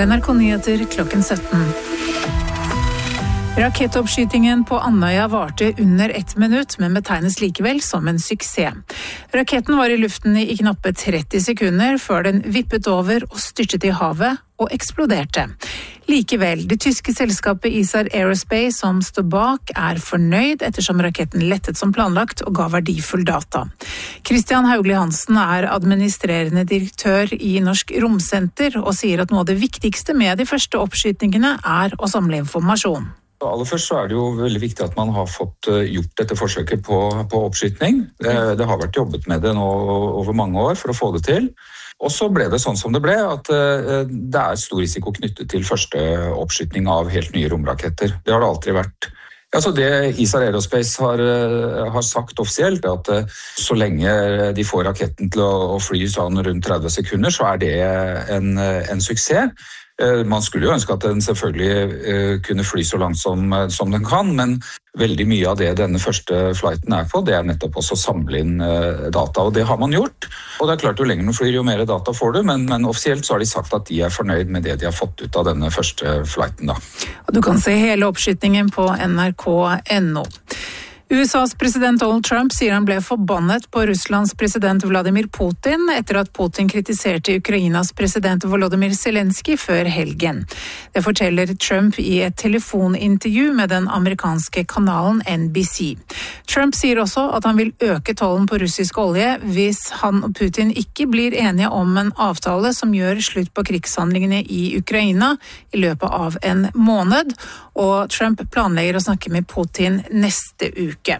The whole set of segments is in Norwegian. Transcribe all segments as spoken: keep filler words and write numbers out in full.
er N R K Nyheter klokken sytten. Rakettoppskytingen på Andøya varte under ett minutt, men betegnes likevel som en suksess. Raketten var i luften i knappe tretti sekunder før den vippet over og styrtet i havet og eksploderte. Likevel, det tyske selskapet Isar Aerospace som står bak er fornøyd ettersom raketten lettet som planlagt og ga verdifull data. Christian Haugli Hansen er administrerende direktør i Norsk Romsenter og sier at noe av det viktigste med de første oppskytningene er å samle informasjon. Aller først så er det jo veldig viktig at man har fått gjort dette forsøket på, på oppskytning. Det, det har vært jobbet med det nå over mange år for å få det til. Og så ble det sånn som det ble, at det er stor risiko knyttet til første oppskytning av helt nye romraketter. Det har det alltid vært. Altså det Isar Aerospace har, har sagt offisielt, er at så lenge de får raketten til å fly sånn rundt tretti sekunder, så er det en, en suksess. Man skulle jo ønske at den selvfølgelig kunne fly så langt som, som den kan, men veldig mye av det denne første flighten er på, det er nettopp også å samle inn data, og det har man gjort. Og det er klart, jo lenger den flyr, jo mer data får du, men, men offisielt så har de sagt at de er fornøyd med det de har fått ut av denne første flighten da. Og du kan se hele oppskytningen på N R K punktum N O. U S A's president Donald Trump sier han ble forbannet på Russlands president Vladimir Putin etter at Putin kritiserte Ukrainas president Volodymyr Zelensky før helgen. Det forteller Trump i et telefonintervju med den amerikanske kanalen N B C. Trump sier også at han vil øke tollen på russisk olje hvis han og Putin ikke blir enige om en avtale som gjør slutt på krigshandlingene i Ukraina i løpet av en måned, og Trump planlegger å snakke med Putin neste uke.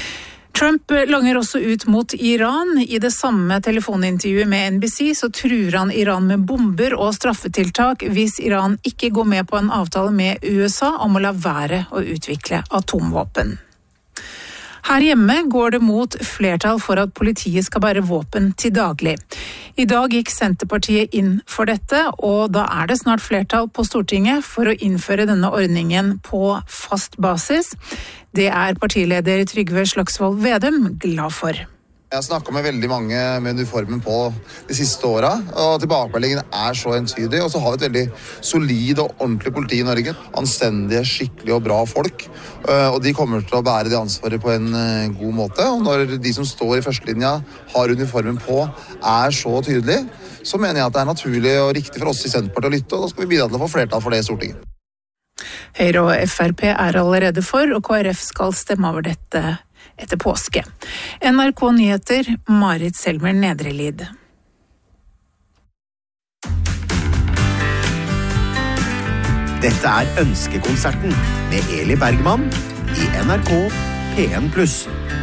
Trump langer også ut mot Iran. I det samme telefonintervjuet med N B C så truer han Iran med bomber og straffetiltak hvis Iran ikke går med på en avtale med U S A om å la være å utvikle atomvåpen. Her hjemme går det mot flertall for at politiet skal bære våpen til daglig. I dag gikk Senterpartiet inn for dette, og da er det snart flertall på Stortinget for å innføre denne ordningen på fast basis. Det er partileder Trygve Slagsvold Vedum glad for. Jeg har snakket med veldig mange med uniformen på de siste årene, og tilbakemeldingen er så entydig, og så har vi et veldig solid og ordentlig politi i Norge. Anstendige, skikkelige og bra folk, og de kommer til å bære det ansvaret på en god måte. Og når de som står i førstelinja har uniformen på, er så tydelig, så mener jeg at det er naturlig og riktig for oss i Senterpartiet å lytte, og da skal vi bidra til å få flertall for det i Stortinget. Høyre og F R P er allerede for, og K R F skal stemme over dette etter påske. N R K Nyheter, Marit Selmer Nedrelid. Dette er Ønskekonserten med Eli Bergman i N R K P en pluss.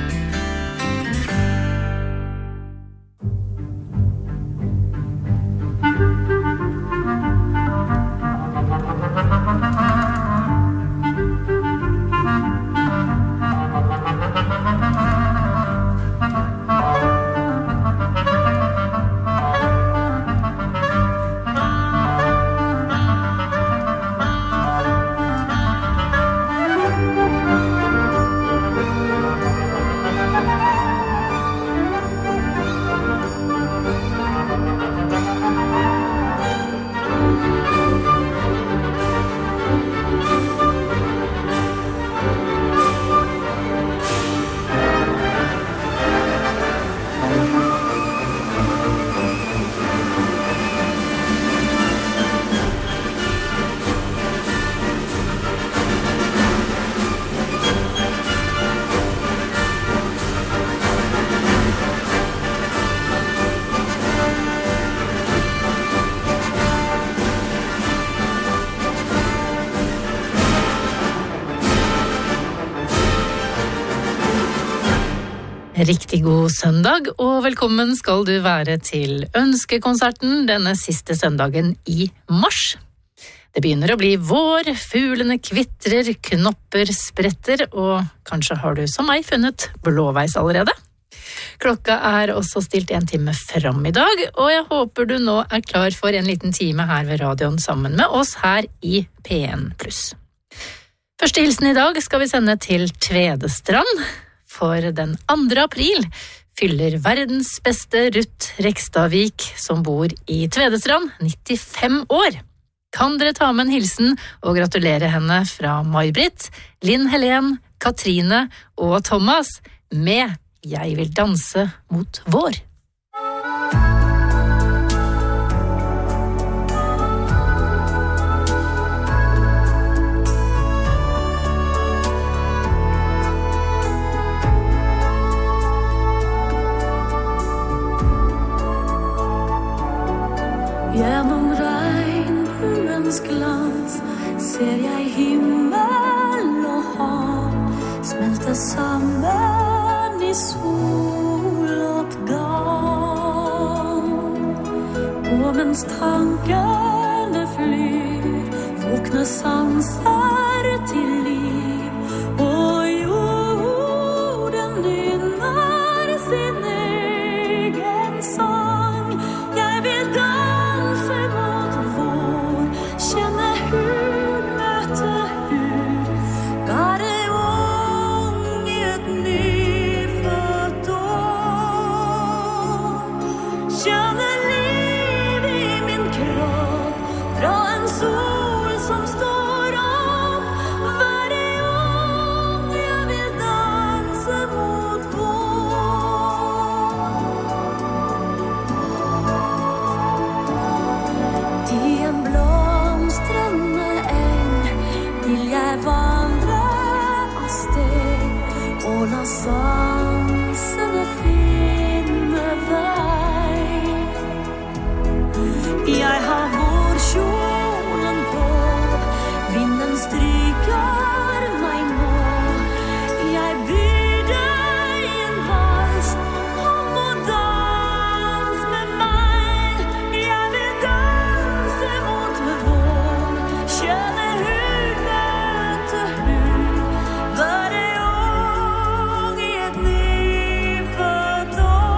Riktig god søndag, og velkommen skal du være til Ønskekonserten denne siste søndagen i mars. Det begynner å bli vår, fuglene kvitrer, knopper spretter, og kanskje har du som meg funnet blåveis allerede? Klokka er også stilt en time fram i dag, og jeg håper du nå er klar for en liten time her ved radioen sammen med oss her i P en pluss. Første hilsen i dag skal vi sende til Tvedestrand. For den andre april fyller verdens beste Ruth Rekstavik, som bor i Tvedestrand, nittifem år. Kan dere ta med en hilsen og gratulere henne fra May-Britt, Linn Helen, Katrine og Thomas med Jeg vil danse mot vår. Gjennom regnbuens glans ser jeg himmel og hav smelte sammen i soloppgang. Og mens tankene flyr, våkner sanser til liv, og jorden nynner sin egen sang. Jeg vil danse mot vår, kjenne hud møte hud, være ung i et nyfødt år. Kjenne liv i min kropp, fra en sol som står opp, være ung, jeg vil danse mot vår. I en blomstrende eng vil jeg vandre av sted, og la sansene finne vei. Jeg har vårkjolen på, vinden stryker meg nå. Jeg byr deg en vals, kom og dans med meg. Jeg vil danse mot vår, kjenne hud møte hud, være ung i et nyfødt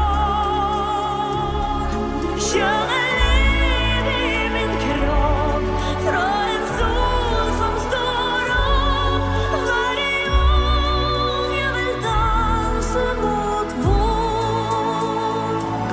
år. Kjenne liv i min kropp, fra en sol som står opp, være ung, jeg vil danse mot vår.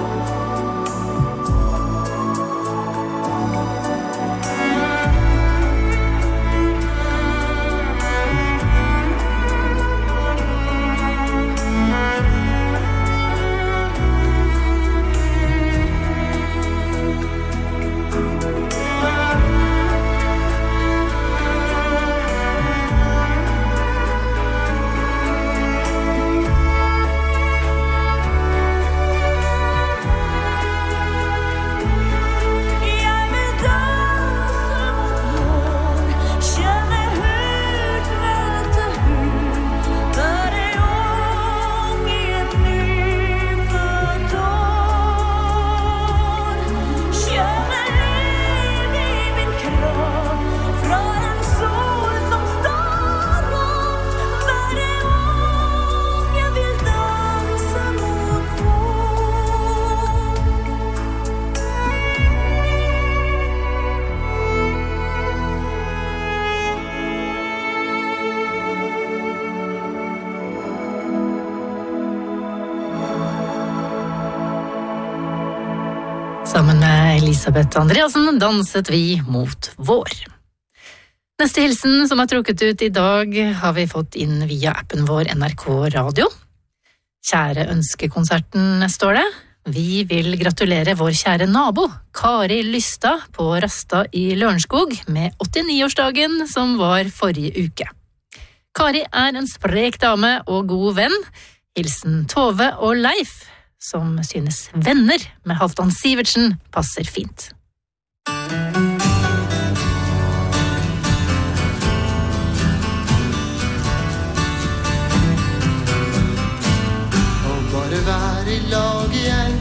Jeg vil danse mot vår, kjenne hud møte hud, være ung i et nyfødt år. Kjenne liv i min kropp, fra en sol som står opp, være ung, jeg vil danse mot vår. Sammen med Elisabeth Andreasen danset vi mot vår. Neste hilsen som er trukket ut i dag har vi fått inn via appen vår N R K Radio. Kjære ønskekonserten, står det. Vi vil gratulere vår kjære nabo, Kari Lystad på Rasta i Lørenskog, med åttini-årsdagen som var forrige uke. Kari er en sprek dame og god venn. Hilsen Tove og Leif, som synes Venner med Halvdan Sivertsen passer fint. Og bare være i lag igjen,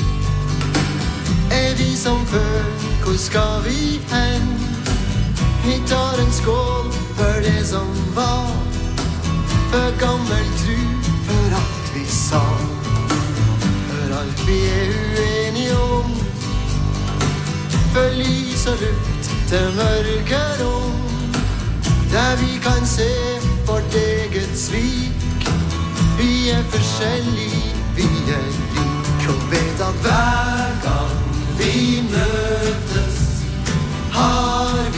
er vi som før, hvor skal vi hen? Vi tar en skål for det som var, for gammel tru, for alt vi sa, for alt vi er uenige om, for lys og luft til mørke rom, der vi kan se vårt eget svik. Vi er forskjellige, vi er lik, og vet at hver gang vi møtes har vi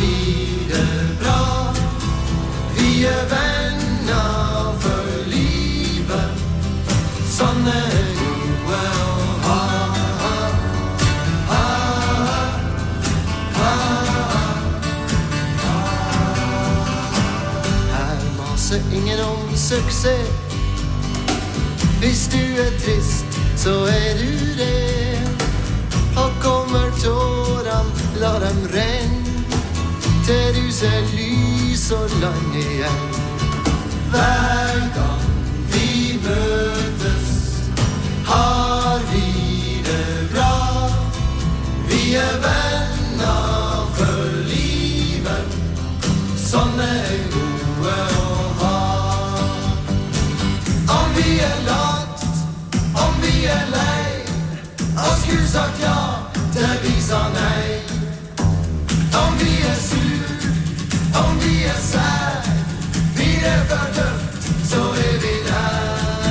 trist, så er du ren. Og kommer tårene, la dem renn, til du ser lys og land igjen. Hver gang vi møtes, har vi det bra. Vi er venner for livet, sånn er gode å ha. Om vi er lagt, om vi er lei, og skulle sagt ja, til vi sa nei. Om vi er sur, om vi er sær, blir det for tøft, så er vi der.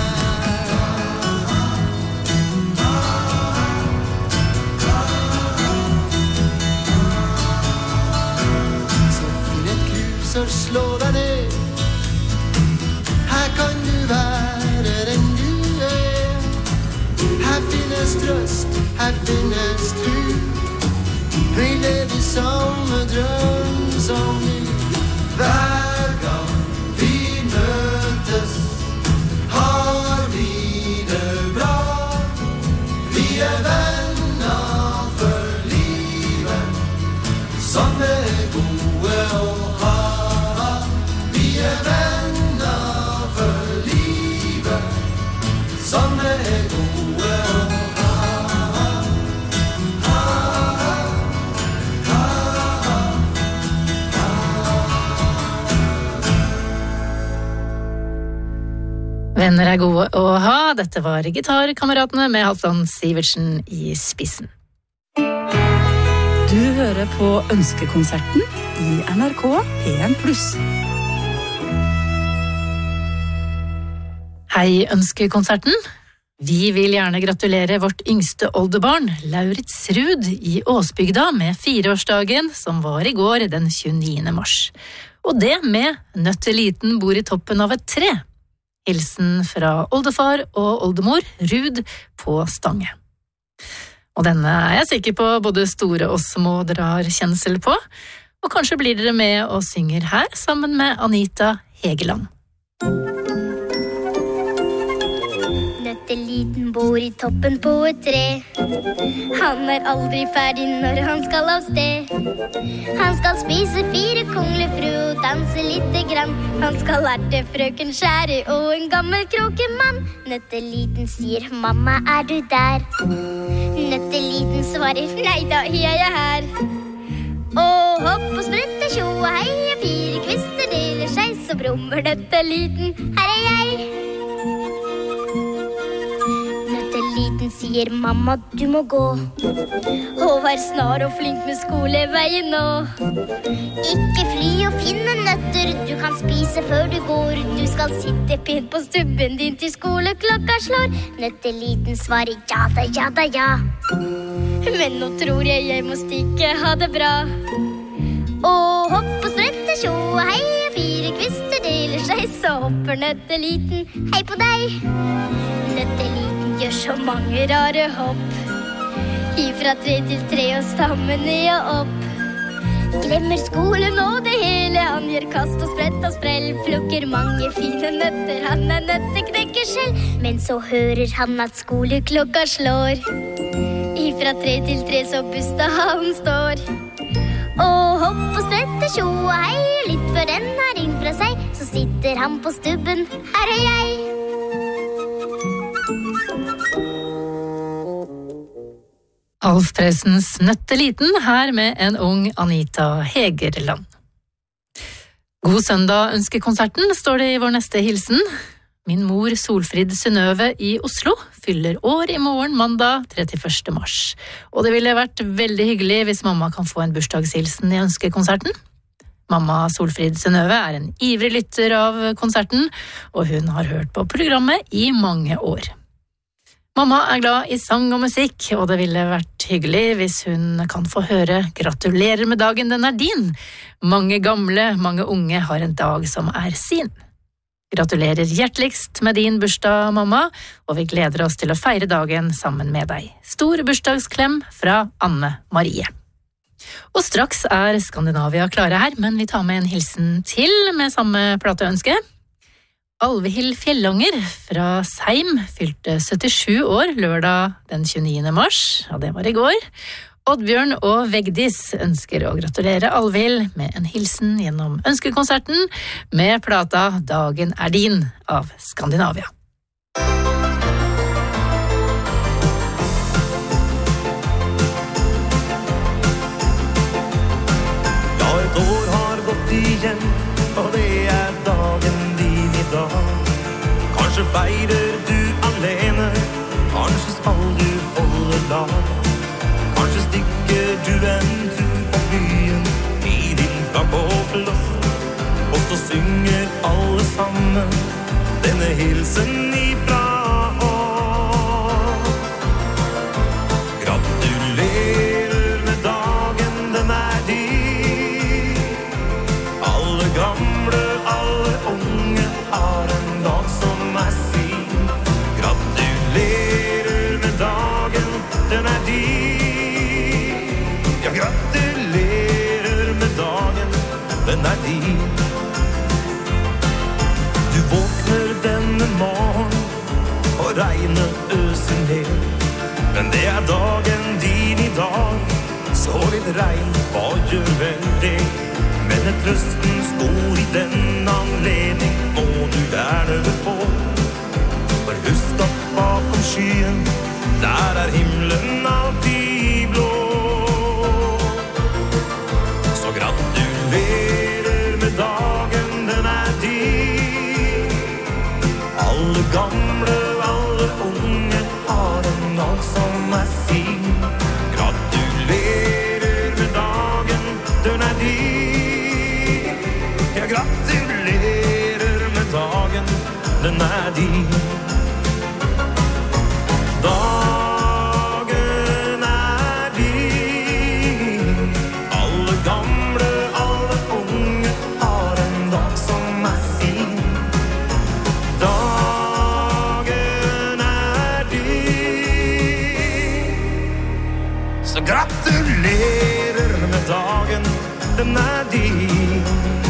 Så finn et krus og slå deg ned. Her kan du være den du er. Her finnes trøst, her finnes tru. Vi lever samme drøm som du. Hver gang vi møtes, har vi det bra. Vi er venner for livet, sånn er gode å ha. Vi er venner for livet, sånn er gode å ha. Venner er gode å ha. Dette var Gitarkameratene med Halvdan Sivertsen i spissen. Du hører på Ønskekonserten i N R K P en pluss. Hei, Ønskekonserten. Vi vil gjerne gratulere vårt yngste oldebarn, Lauritz Ruud, i Åsbygda med fireårsdagen, som var i går den tjueniende mars. Og det med Nøtteliten bor i toppen av et tre. Hilsen fra oldefar og oldemor Ruud på Stange. Og denne er jeg sikker på både store og små drar kjensel på, og kanskje blir dere med og synger her sammen med Anita Hegeland. Nøtteliten bor i toppen på et tre. Han er aldri ferdig når han skal av sted. Han skal spise fire konglefru og danse lite grann. Han skal erte frøken Skjære og en gammel krokemann. Nøtteliten sier, mamma, er du der? Nøtteliten svarer, nei da, jeg er her. Og hopp og sprette, tjo og hei, fire kvister deler seg, så brummer Nøtteliten, her er jeg. Nøtteliten sier, mamma, du må gå, og vær snar og flink med skoleveien nå. Ikke fly og finne nøtter, du kan spise før du går. Du skal sitte pent på stubben din til skoleklokka slår. Nøtteliten svarer, ja da, ja da, ja. Men nå tror jeg jeg må stikke, ha det bra. Og hopp og sprette, tjo og hei, fire kvister deler seg, så hopper Nøtteliten, hei på deg. Nøtteliten gjør så mange rare hopp, ifra tre til tre og stammen ned og opp. Glemmer skolen og det hele, han gjør kast og sprett og sprell, plukker mange fine nøtter, han er nøtteknekker selv. Men så hører han at skoleklokka slår, ifra tre til tre så busta han står. Og hopp og sprette, tjo og hei, litt før den har ringt fra seg, så sitter han på stubben, her er jeg. Alf Pressens Nøtteliten her med en ung Anita Hegerland. God søndag, ønskekonserten, står det i vår neste hilsen. Min mor Solfrid Synnøve i Oslo fyller år i morgen mandag trettiførste mars. Og det ville vært veldig hyggelig hvis mamma kan få en bursdagshilsen i ønskekonserten. Mamma Solfrid Synnøve er en ivrig lytter av konserten, og hun har hørt på programmet i mange år. Mamma er glad i sang og musikk, og det ville vært hyggelig hvis hun kan få høre «Gratulerer med dagen, den er din». Mange gamle, mange unge har en dag som er sin. Gratulerer hjerteligst med din bursdag, mamma, og vi gleder oss til å feire dagen sammen med deg. Stor bursdagsklem fra Anne Marie. Og straks er Skandinavia klare her, men vi tar med en hilsen til med samme plateønske. Alvehild Fjellanger fra Seim fylte syttisju år lørdag den tjueniende mars, og det var i går. Oddbjørn og Vegdis ønsker å gratulere Alvehild med en hilsen gjennom ønskekonserten med plata Dagen er din av Skandinavia. Ja, et år har gått igjen, og det er dagen din i dag. Kanskje feirer du alene, kanskje skal du holde lag. Kanskje stikker du en tur på byen i din flagg og floss, og så synger alle sammen denne hilsen ifra oss. Gratulerer med dagen, den er din. Alle gamle, alle unge har en dag som er sin. Gratulerer med dagen, den er din. Ja, gratulerer med dagen, den er din. Du våkner denne morgen, og regnet øser ned. Men det er dagen din i dag, så litt regn, hva gjør vel det? Men et trøstens ord i den anledning må du gjerne få. For husk at bakom skyen, der er himmelen alltid blå. Så gratulerer med dagen, den er din. Alle gamle, alle unge har en dag som er sin. Gratulerer med dagen, den er din. Ja, gratulerer med dagen, den er din. Dagen er din. Alle gamle, alle unge har en dag som er sin. Dagen er din. Så gratulerer med dagen, den er din.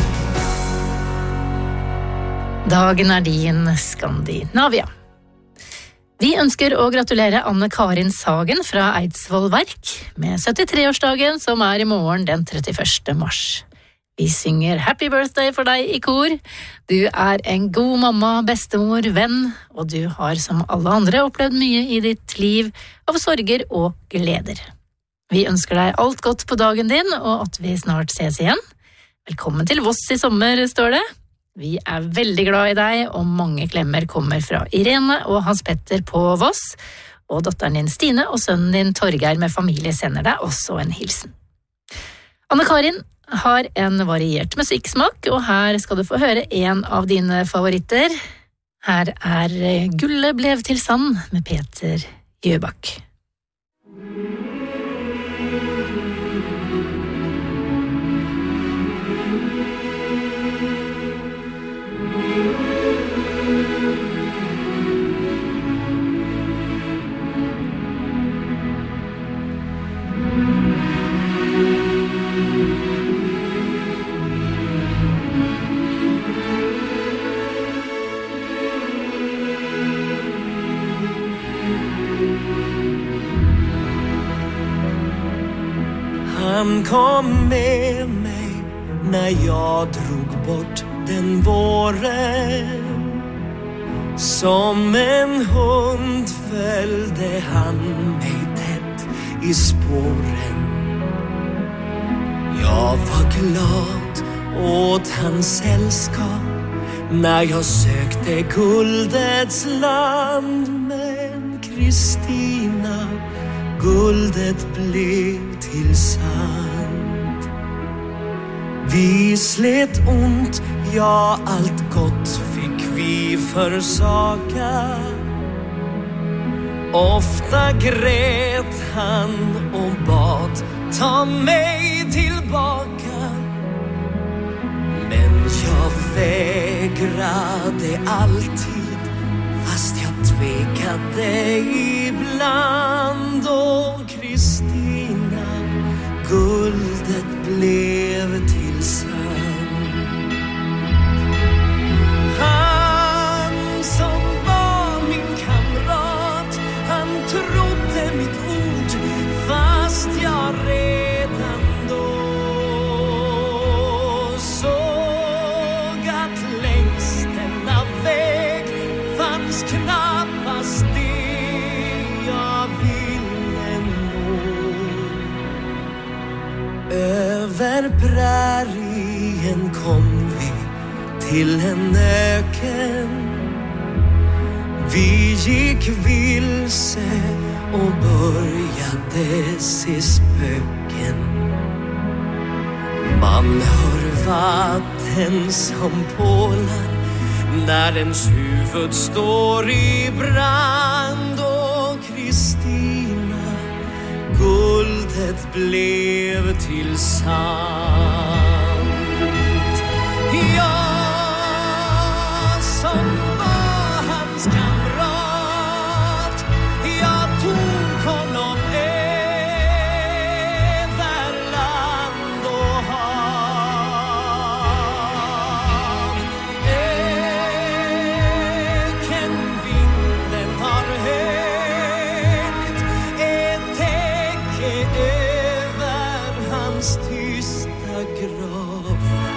Dagen er din, Skandinavia. Vi ønsker å gratulere Anne-Karin Sagen fra Eidsvoll Verk med syttitre-årsdagen som er i morgen den trettiførste mars. Vi synger Happy Birthday for deg i kor. Du er en god mamma, bestemor, venn, og du har som alle andre opplevd mye i ditt liv av sorger og gleder. Vi ønsker deg alt godt på dagen din, og at vi snart ses igjen. Velkommen til Voss i sommer, står det. Vi er veldig glad i deg, og mange klemmer kommer fra Irene og Hans Petter på Voss, og datteren din Stine og sønnen din Torgeir med familie sender deg også en hilsen. Anne-Karin har en variert musikksmak, og her skal du få høre en av dine favoritter. Her er Gullet blev til sand med Peter Gjøbakk. Han kom med mig när jag drog bort den våren. Som en hund följde han mig tätt i spåren. Jag var glad åt hans sällskap när jag sökte guldets land. Men Kristina, guldet blev till sand. Vi slet ont, ja allt gott fick vi försaka. Ofta grät han och bad, ta mig tillbaka. Men jag vägrade alltid, fast jag tvekade ibland. Och Kristina, guldet blev till sand. Ah, Över prärien kom vi till en öken. Vi gick vilse och började se spöken. Man hör vatten som pålar när ens huvud står i brand. Och Kristina, guldet blev till sand. Jag som var hans kamrat, jag tog honom över land och hav. Ökenvinden har höjt ett täcke över hans tysta grav.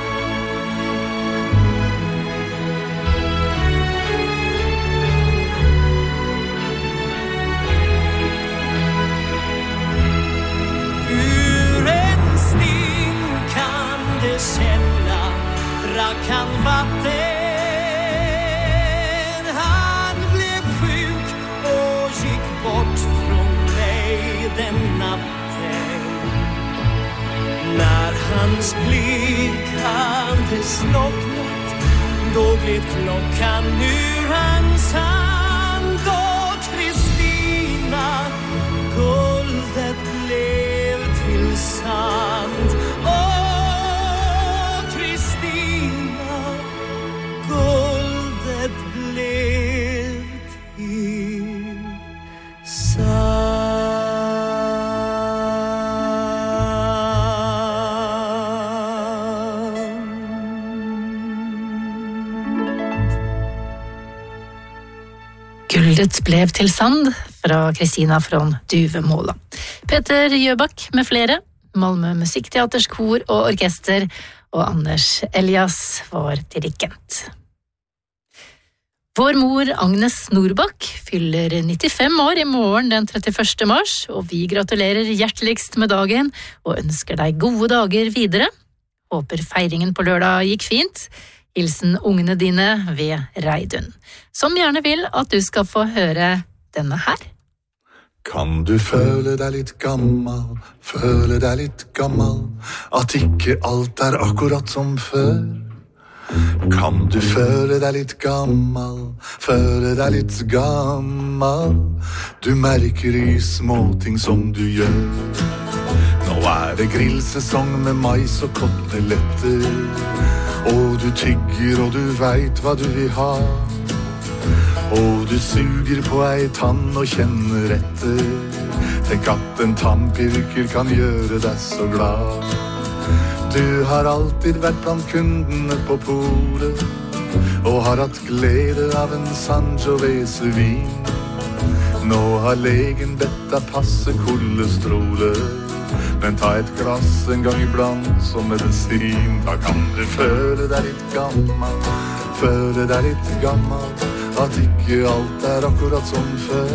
Ur en stinkande källa drack han vatten. Han blev sjuk och gick bort från mig den natten. När hans blick hade slocknat, då gled klockan ur hans hand. Och Kristina, guldet blev till sand. Åh, Kristina, guldet blev till Guldet blev till sand fra Kristina från Duvemåla. Peter Jöback med flere, Malmö Musikkteaters kor og orkester, og Anders Elias var dirigent. Vår mor Agnes Norbakk fyller nittifem år i morgen den trettiførste mars, og vi gratulerer hjerteligst med dagen og ønsker deg gode dager videre. Håper feiringen på lørdag gikk fint. Hilsen ungene dine ved Reidun, som gjerne vil at du skal få høre denne her. Kan du føle deg litt gammel, føle deg litt gammel, at ikke alt er akkurat som før? Kan du føle deg litt gammel, føle deg litt gammel, du merker i småting som du gjør. Nå er det grillsesong med mais og koteletter, og du tygger og du vet hva du vil ha. Og du suger på ei tann og kjenner etter. Tenk at en tannpirker kan gjøre deg så glad. Du har alltid vært blant kundene på polet, og har hatt glede av en Sangiovese-vin. Nå har legen bedt deg passe kolesterolet, men ta et glass en gang iblant som medisin. Da kan du føle deg litt gammel, føle deg litt gammel, at ikke alt er akkurat som før.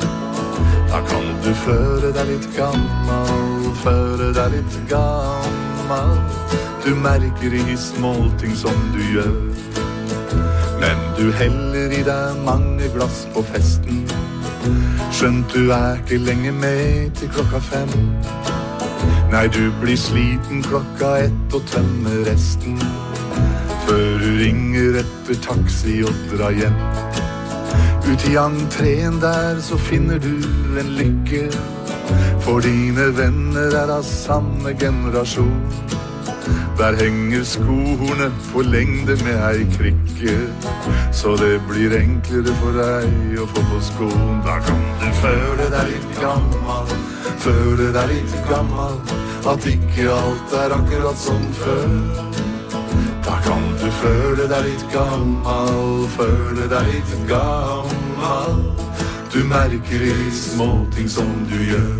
Da kan du føle deg litt gammel, føle deg litt gammel, du merker i småting som du gjør. Men du heller i deg mange glass på festen, skjønt du er ikke lenge med til klokka fem. Nei, du blir sliten klokka ett og tømmer resten, før du ringer etter taxi og drar hjem. Ut i entreen der så finner du en lykke, for dine venner er av samme generasjon. Der henger skoene på lengde med ei krikke, så det blir enklere for deg å få på skoen. Da kan du føle deg litt gammel, føle deg litt gammel, at ikke alt er akkurat som før. Da kan du føle deg litt gammel, føle deg litt gammel, du merker i småting som du gjør.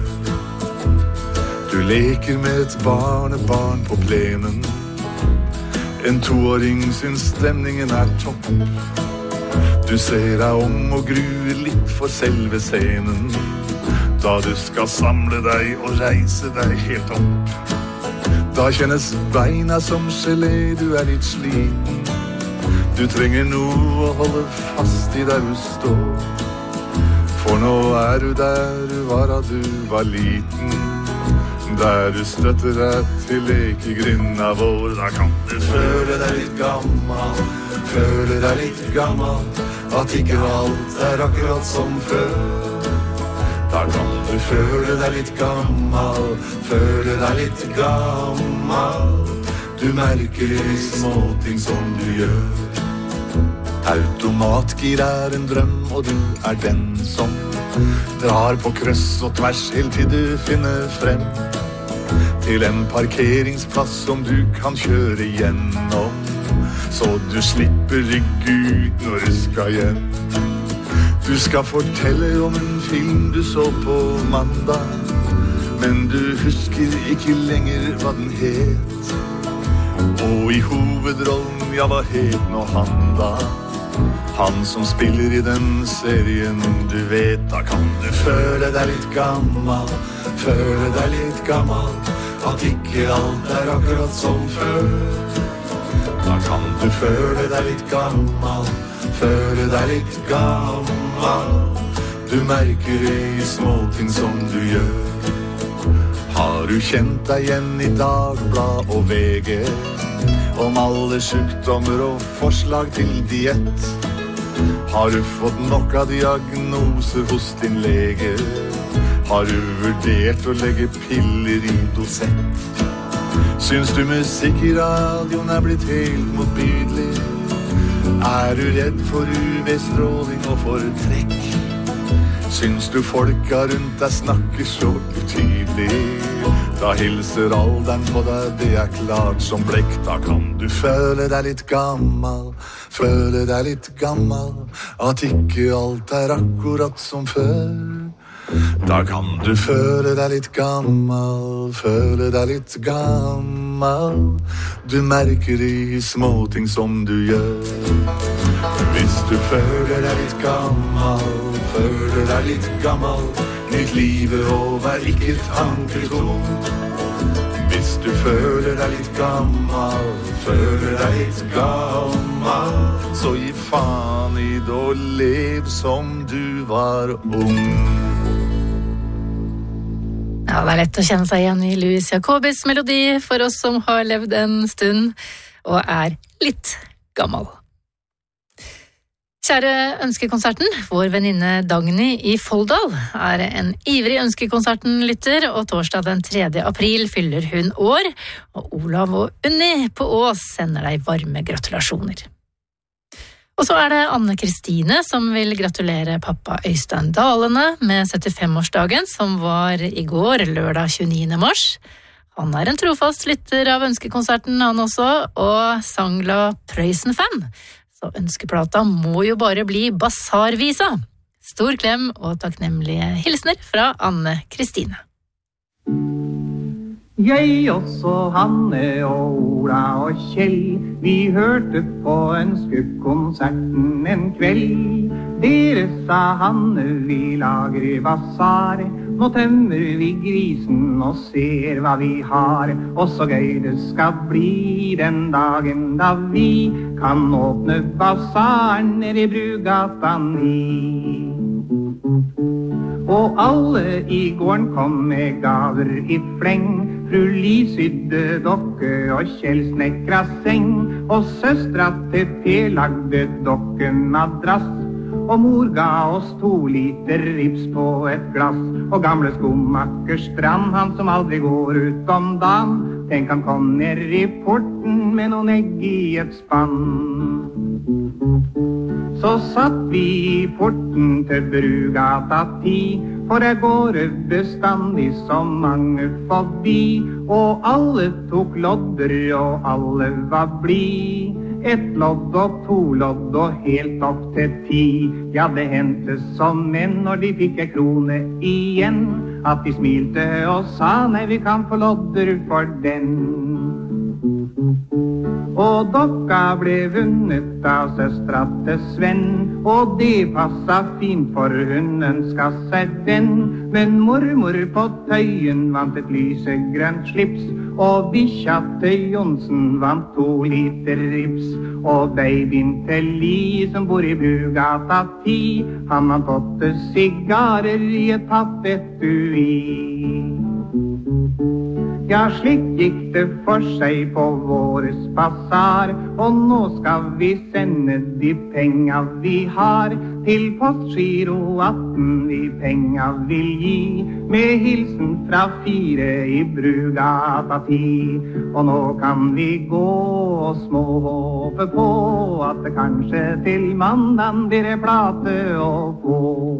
Du leker med et barnebarn på plenen, en toåring syns stemningen er topp. Du ser deg om og gruer litt for selve scenen, da du skal samle deg og reise deg helt opp. Da kjennes beina som gelé, du er litt sliten. Du trenger noe å holde fast i der du står. For nå er du der du var da du var liten. Der du støtter deg til lekegrinda vår. Da kan du føle deg litt gammel, føle deg litt gammel, at ikke alt er akkurat som før. Da kan du føle deg litt gammel, føle deg litt gammel. Du merker småting som du gjør. Automatgir er en drøm, og du er den som drar på kryss og tvers helt til du finner frem til en parkeringsplass som du kan kjøre gjennom, så du slipper rygge ut når du skal hjem. Du skal fortelle om en film du så på mandag, men du husker ikke lenger hva den het. Og i hovedrollen, ja, hva het nå han da? Han som spiller i den serien, du vet. Da kan du føle deg litt gammel, føle deg litt gammel, at ikke alt er akkurat som før. Da kan du føle deg litt gammel, føle deg litt gammel. Du merker det i småting som du gjør. Har du kjent deg igjen i Dagblad og V G om alle sykdommer og forslag til diett? Har du fått nok av diagnoser hos din lege? Har du vurdert å legge piller i dosett? Syns du musikk i radioen er blitt helt motbydelig? Er du redd for U V-stråling og for trekk? Syns du folka rundt deg snakker så utydelig? Da hilser alderen på deg, det er klart som blekk. Da kan du føle deg litt gammel, føle deg litt gammel, at ikke alt er akkurat som før. Da kan du føle deg litt gammel, føle deg litt gammel. Du merker de småting som du gjør. Hvis du føler deg litt gammel, føler deg litt gammel, nytt livet og vær ikke tanketom. Hvis du føler deg litt gammel, føler deg litt gammel, så gi faen i det og lev som du var ung. Ja, det er lett å kjenne seg igjen i Louis Jacobis melodi for oss som har levd en stund og er litt gammel. Kjære Ønskekonserten, vår venninne Dagny i Folldal er en ivrig Ønskekonserten-lytter, og torsdag den tredje april fyller hun år, og Olav og Unni på Ås sender deg varme gratulasjoner. Og så er det Anne-Kristine som vil gratulere pappa Øystein Dalene med syttifem-årsdagen, som var i går, lørdag tjueniende mars. Han er en trofast lytter av Ønskekonserten, han også, og sangglad Prøysen-fan. Så ønskeplata må jo bare bli Basarvisa. Stor klem og takknemlige hilsner fra Anne-Kristine. Jeg også, Hanne og Ola og Kjell, vi hørte på Ønskekonserten en kveld. Dere sa Hanne, vi lager i basar, nå tømmer vi grisen og ser hva vi har. Og så gøy det skal bli den dagen da vi kan åpne basaren nede i Brugata ni. Og alle i gården kom med gaver i fleng. Fru Li sydde dokke og Kjell snekra seng, og søstra til Per lagde dokkemadrass, og mor ga oss to liter rips på et glass. Og gamle skomakker Strand, han som aldri går ut om dagen, tenk han kom ned i porten med noen egg i et spann. Så satt vi i porten til Brugata ti, for der går det bestandig så mange forbi, og alle tok lodder og alle var blid. Et lodd og to lodd og helt opp til ti. Ja, det hendte som menn når de fikk en krone igjen, at de smilte og sa nei, vi kan få lodder for den. Og dokka ble vunnet av søstra til Sven, og det passet fint for hun ønsket seg den. Men mormor på Tøyen vant et lysegrønt slips, Og bikkja til Jonsen vant to liter rips. Og babyen til Li som bor i Brugata ti, han vant åtte sigarer i et pappetui. Ja, slik gikk det for seg på våres basar, og nå skal vi sende de penga vi har til Postgiro atten vi penga vil gi, med hilsen fra fire i Brugata ti. Og nå kan vi gå og små håpe på at det kanskje til mandagen blir en plate å få.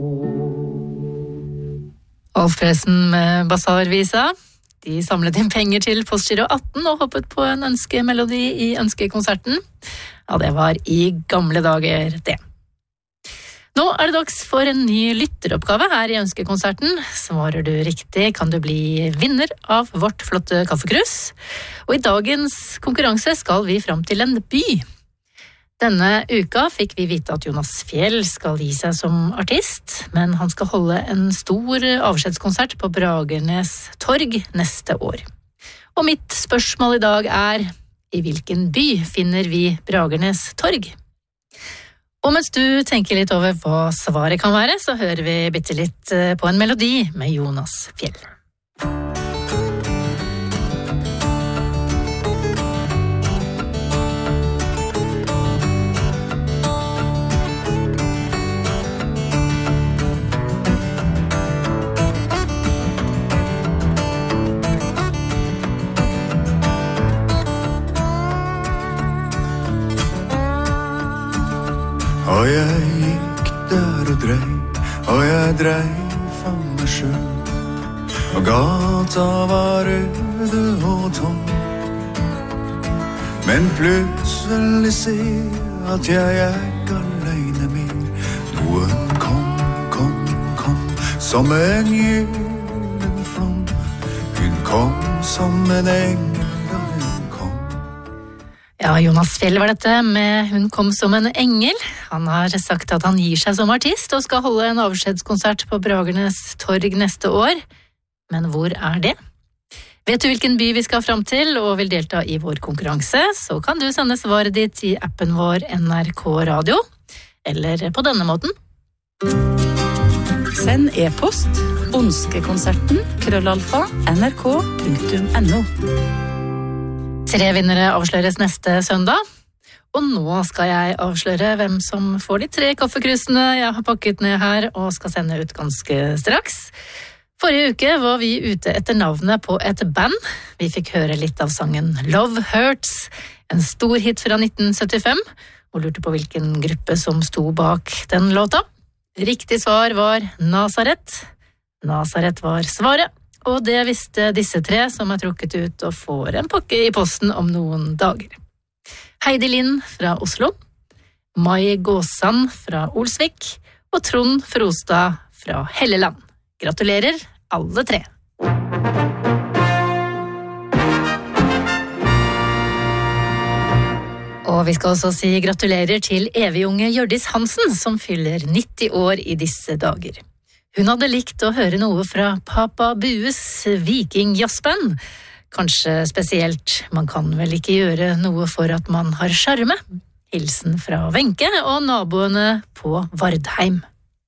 Alf Presen med Basarvisa. De samlet inn penger til Postgiro atten og hoppet på en ønskemelodi i ønskekonserten. Ja, det var i gamle dager, det. Nå er det dags for en ny lytteroppgave her i ønskekonserten. Svarer du riktig, kan du bli vinner av vårt flotte kaffekrus. Og i dagens konkurranse skal vi fram til en by. Denne uka fikk vi vite at Jonas Fjell skal gi seg som artist, men han skal holde en stor avskjedskonsert på Bragernes torg neste år. Og mitt spørsmål i dag er, i hvilken by finner vi Bragernes torg? Og mens du tenker litt over hva svaret kan være, så hører vi bitte litt på en melodi med Jonas Fjell. Og jeg gikk der og drei, og jeg drei for meg selv. Og gata var røde og tom. Men plutselig ser at jeg er alene mer. Noen kom, kom, kom, som en gyllen flom. Hun kom som en engel. Ja, Jonas Fjell var dette med Hun kom som en engel. Han har sagt at han gir seg som artist og skal holde en avskjedskonsert på Bragernes torg neste år. Men hvor er det? Vet du hvilken by vi skal fram til og vil delta i vår konkurranse, så kan du sende svaret ditt i appen vår N R K Radio, eller på denne måten. Send e-post ønskekonserten krøllalfa nrk punktum no. Tre vinnere avsløres neste søndag, og nå skal jeg avsløre hvem som får de tre kaffekrusene jeg har pakket ned her og skal sende ut ganske straks. Forrige uke var vi ute etter navnet på et band. Vi fikk høre litt av sangen Love Hurts, en stor hit fra nitten syttifem, og lurte på hvilken gruppe som sto bak den låta. Riktig svar var Nazaret. Nazaret var svaret. Og det visste disse tre som er trukket ut og får en pakke i posten om noen dager. Heidi Lind fra Oslo, Mai Gåsan fra Olsvik og Trond Frostad fra Helleland. Gratulerer alle tre! Og vi skal også si gratulerer til evig-unge Hjørdis Hansen, som fyller nitti år i disse dager. Hun hadde likt å høre noe fra Papa Bues Viking-jazzband. Kanskje spesielt, man kan vel ikke gjøre noe for at man har charme. Hilsen fra Wenche og naboene på Vardheim.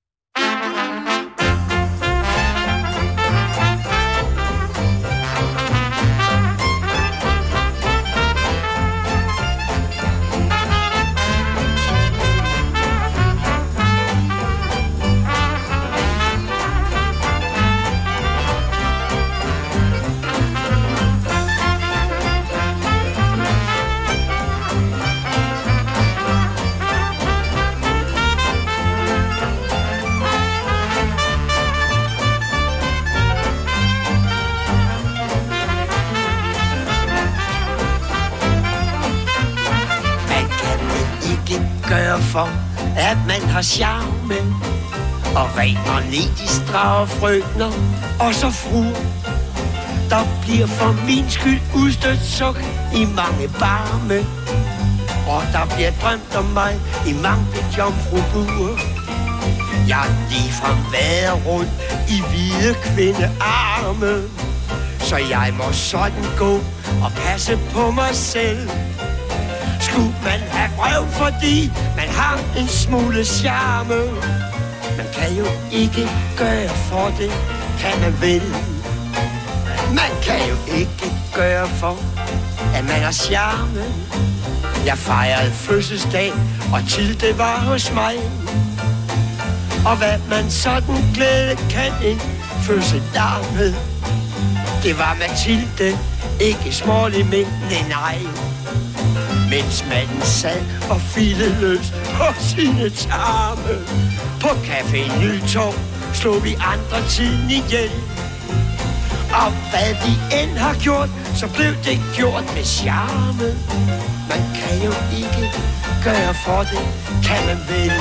For at man har charme og ren magnetisk drager frøkner og så fruer. Der bliver for min skyld udstødt suk i mange barme, og der bliver drømt om mig i mange jomfrubuer. Jeg ligefrem vader rundt i hvide kvindearme, så jeg må sådan gå og passe på mig selv. Skulle man have brev, fordi man har en smule charme. Man kan jo ikke gøre for det, kan man vel. Man kan jo ikke gøre for, at man har charme. Jeg fejrede fødselsdag, og til det var hos mig. Og hvad man sådan glæde kan en fødselar med. Det var Mathilde, ikke smålig men nej. Mens manden sad og filede løs på sine tarme. På Café Nytorv slog vi andre tiden ihjel. Og hvad vi end har gjort, så blev det gjort med charme. Man kan jo ikke gøre for det, kan man vel.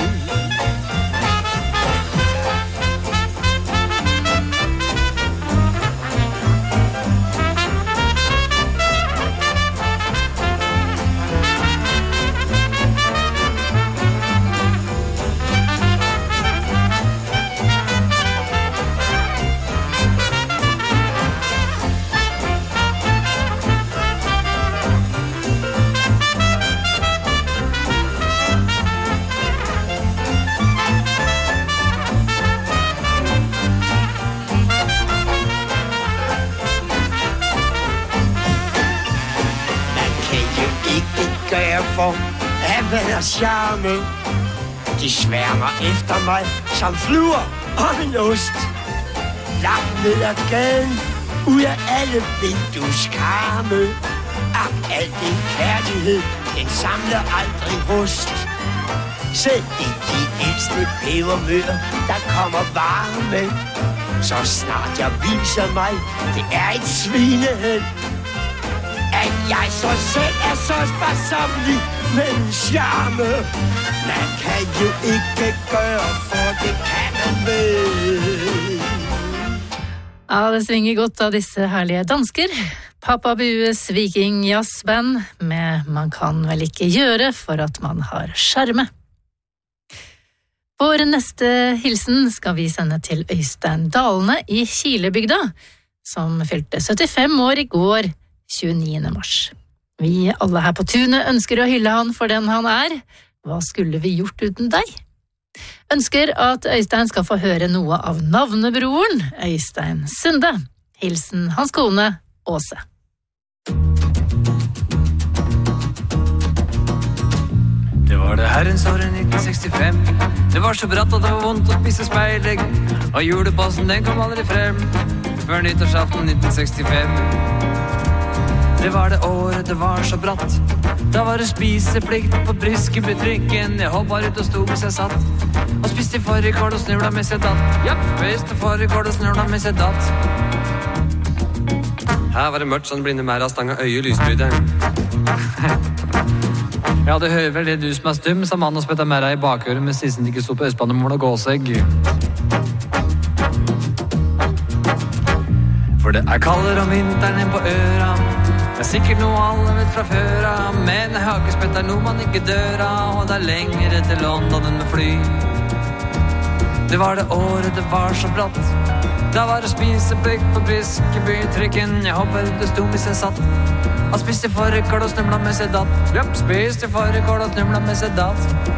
At man har charme. De sværmer efter mig som fluer om en ost. Langt ned ad gaden, ud af alle vindueskarme. Ak, al din kærlighed, den samler aldrig rust. Selv i de ældste pebermøer, der kommer varme. Så snart jeg viser mig, det er et svinehæld. At jeg så selv er så sparsomlig med en charme. Man kan jo ikke gøre, for det kan man vel. Ja, det svinger godt av disse herlige dansker. Pappa Bues Viking Jazzband med Man kan vel ikke gjøre for at man har skjerme. Vår neste hilsen skal vi sende til Øystein Dalene i Kilebygda, som fylte syttifem år i går, tjueniende mars. Vi alle her på tunet ønsker å hylle han for den han er. Hva skulle vi gjort uten deg? Ønsker at Øystein skal få høre noe av navnebroren, Øystein Sunde. Hilsen hans kone, Åse. Det var det herrens året nitten sekstifem. Det var så bratt at det var vondt å spise speilegg, og julepassen den kom aldri frem før nyttårsaften nitten sekstifem. Det var det året det var så bratt. Da var det spiseplikt på Briskebutrykken. Jeg hoppet ut og sto mens jeg satt og spiste fårikål og snurla mens jeg datt. Ja, spiste fårikål og snurla mens jeg datt. Her var det mørkt sånn blinde mer av stanga øye lysbryteren. Ja, det hører vel det du som er stum, sa mannen og spetta mer i bakøret med sisten ikke stod på Østbanemorgen og gåsegg. For det er kaldere om vinteren enn på øra. Det er sikkert noe alle vet fra før av, men hakespett er noe man ikke dør av, og det er lengre til London enn med fly. Det var det året det var så bratt. Da var det spiseplikt på Briskeby-trykken. Jeg håper det sto mens jeg satt og spiste fårikål og snumla mens jeg datt. Løp, spiste fårikål og snumla mens jeg datt.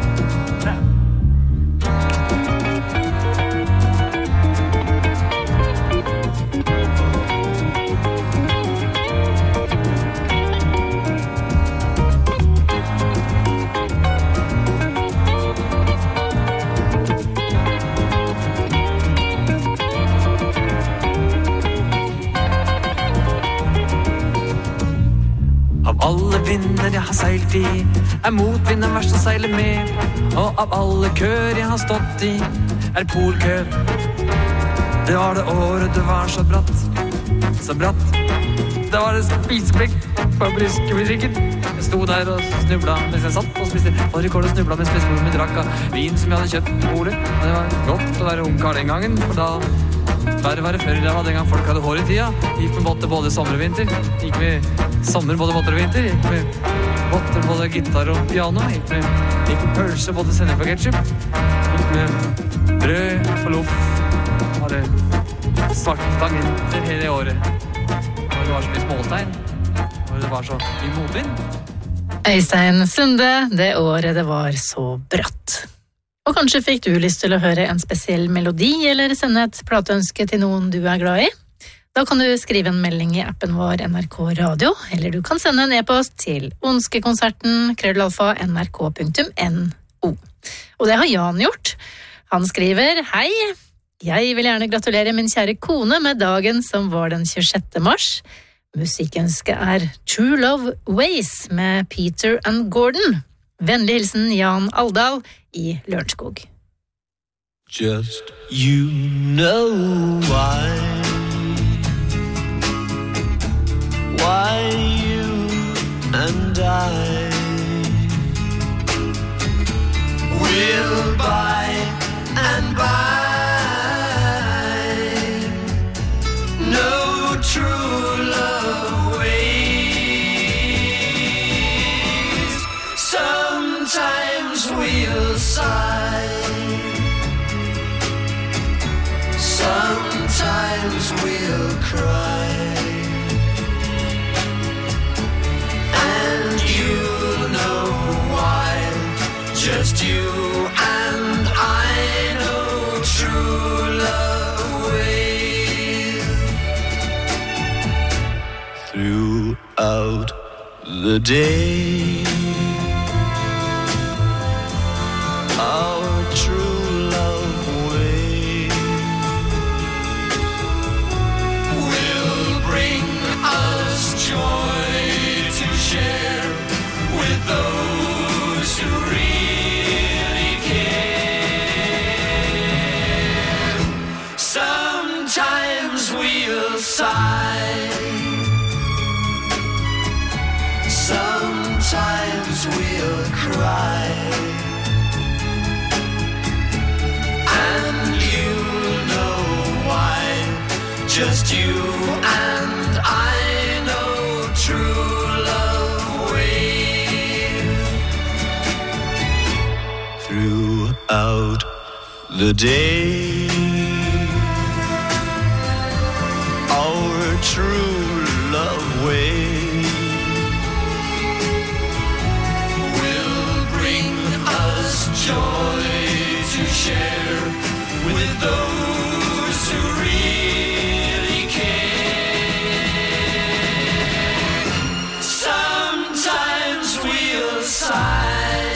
Alle vinder jeg har seilt i er motvinden verst å seile med, og av alle køer jeg har stått i er polkø. Det var det året det var så bratt, så bratt. Det var det spiseplikt på Briskeby-trykken. Jeg sto der og snubla mens jeg satt og spiste fårikål og snubla mens bestemoren min drakk av vin som jeg hadde kjøpt på polet. Og det var godt å være ungkar den gangen, for da verre var det før. Det var den gang folk hadde hår i tida. Gikk med botter både sommer og vinter. Gikk med sommer både botter og vinter. Gikk med botter både gitar og piano. Gikk med, gikk med pølse både sennep og ketchup. Gikk med brød og loff. Var det svarte tangenter hele året. Og det var så mye småtegn. Og det var så mye motvind. Øystein Sunde, det året det var så bratt. Og kanskje fikk du lyst til å høre en spesiell melodi, eller sende et plateønske til noen du er glad i. Da kan du skrive en melding i appen vår N R K Radio, eller du kan sende en e-post til ønskekonserten krøllalfa nrk punktum no. Og det har Jan gjort. Han skriver: Hei, jeg vil gjerne gratulere min kjære kone med dagen som var den tjuesjette mars. Musikkønske er True Love Ways med Peter and Gordon. Vennlig hilsen Jan Aldal i Lørenskog. Just you know why Why you and I will by and by no true love ways. Sometimes we'll sigh, sometimes we'll cry. Just you and I know true love ways. Throughout the day, our true love ways will bring us joy to share with those who really sigh, sometimes we'll cry, and you'll know why. Just you and I know true love ways. Throughout the day, true love way will bring us joy to share with those who really care. Sometimes we'll sigh,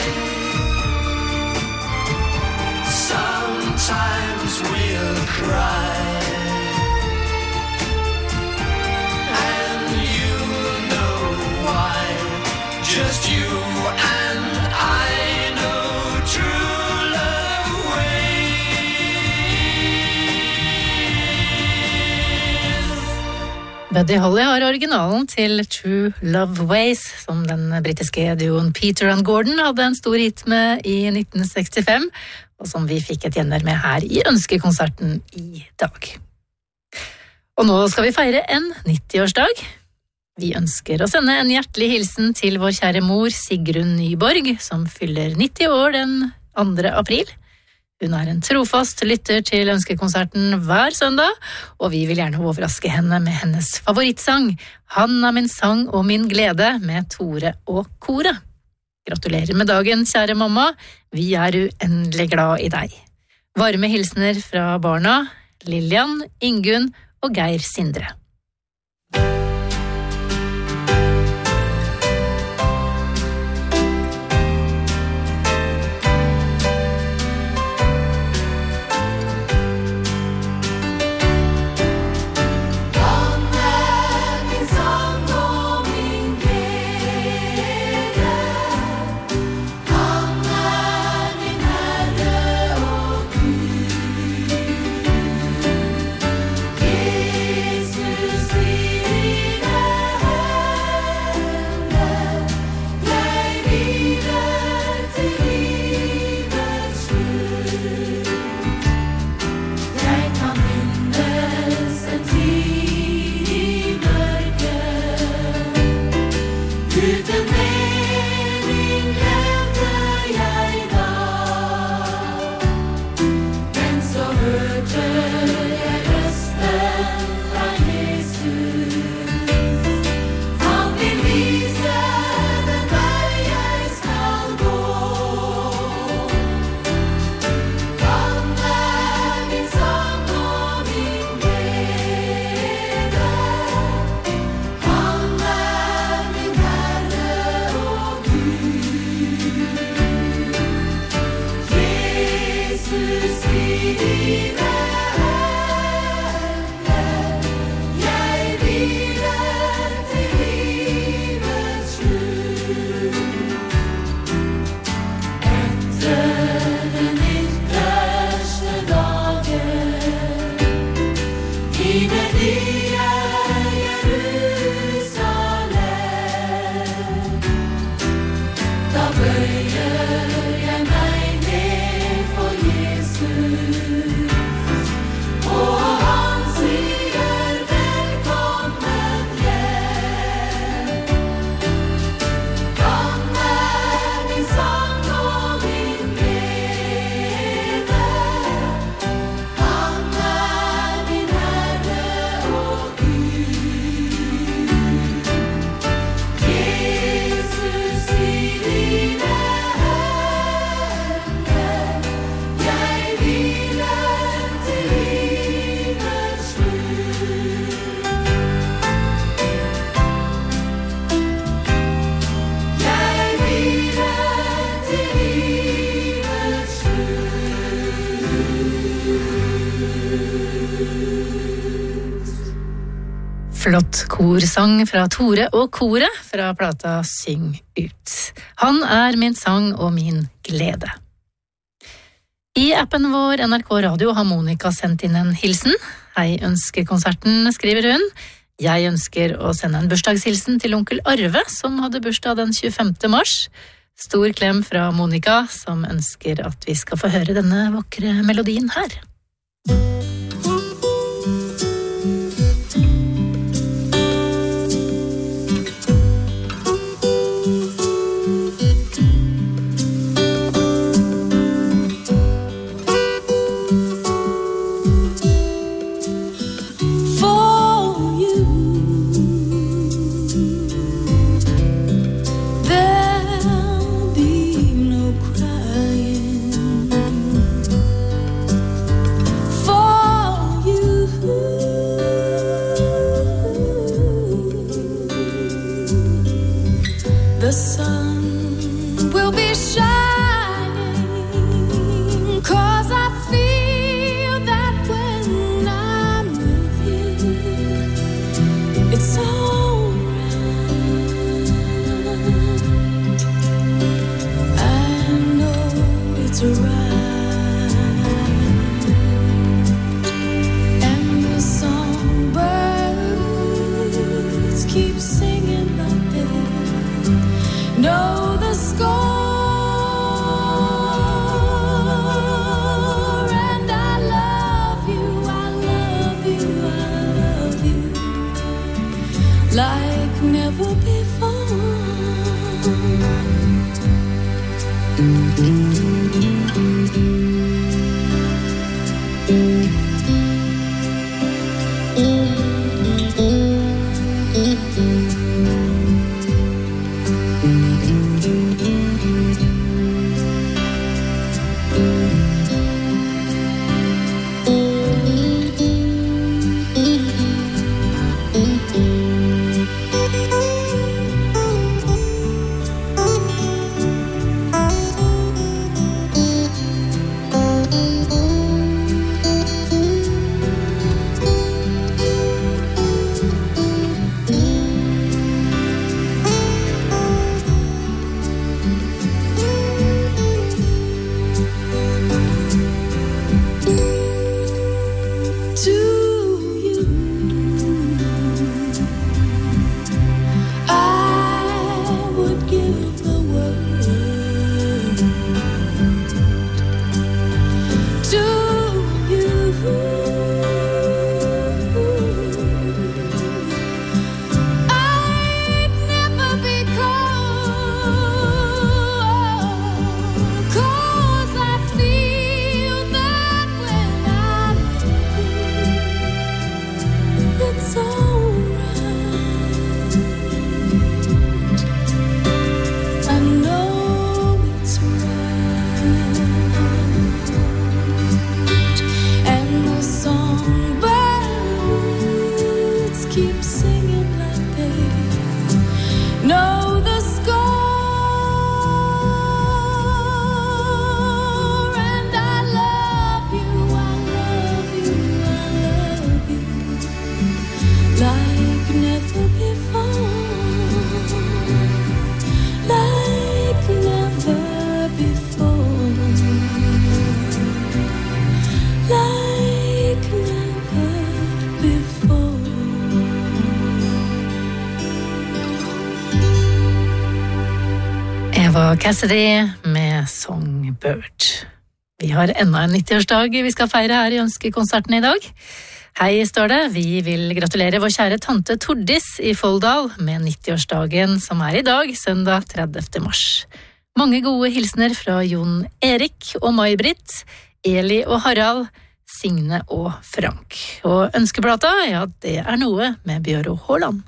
sometimes we'll cry. Just you and I know true love ways. Buddy Holly har originalen til True Love Ways, som den britiske duoen Peter and Gordon hadde en stor hit med i nitten sekstifem, og som vi fikk et gjenner med her i ønskekonserten i dag. Og nå skal vi feire en nittiårsdag. Vi ønsker å sende en hjertelig hilsen til vår kjære mor Sigrun Nyborg, som fyller nitti år den andre april. Hun er en trofast lytter til ønskekonserten hver søndag, og vi vil gjerne overraske henne med hennes favorittsang, Han er min sang og min glede, med Tore og Kore. Gratulerer med dagen, kjære mamma. Vi er uendelig glad i deg. Varme hilsener fra barna, Lilian, Ingunn og Geir Sindre. Jesus Flott korsang fra Tore og koret fra plata Syng ut. Han er min sang og min glede. I appen vår N R K Radio har Monica sendt inn en hilsen. Hei, ønskekonserten, skriver hun. Jeg ønsker å sende en bursdagshilsen til onkel Arve, som hadde bursdag den tjuefemte mars. Stor klem fra Monica, som ønsker at vi skal få høre denne vakre melodien her. The sun will be shining, 'cause I feel that when I'm with you, it's all right. I know it's right. And the songbirds keep singing like they know the score, and I love you, I love you, I love you, like never before. Cassidy med Songbird. Vi har enda en nitti-årsdag vi skal feire her i ønskekonserten i dag. Hei, står det. Vi vil gratulere vår kjære tante Tordis i Folldal med nitti-årsdagen som er i dag, søndag tredivte mars. Mange gode hilsener fra Jon Erik og May-Britt, Eli og Harald, Signe og Frank. Og ønskeplata, ja, det er noe med Bjøro Håland.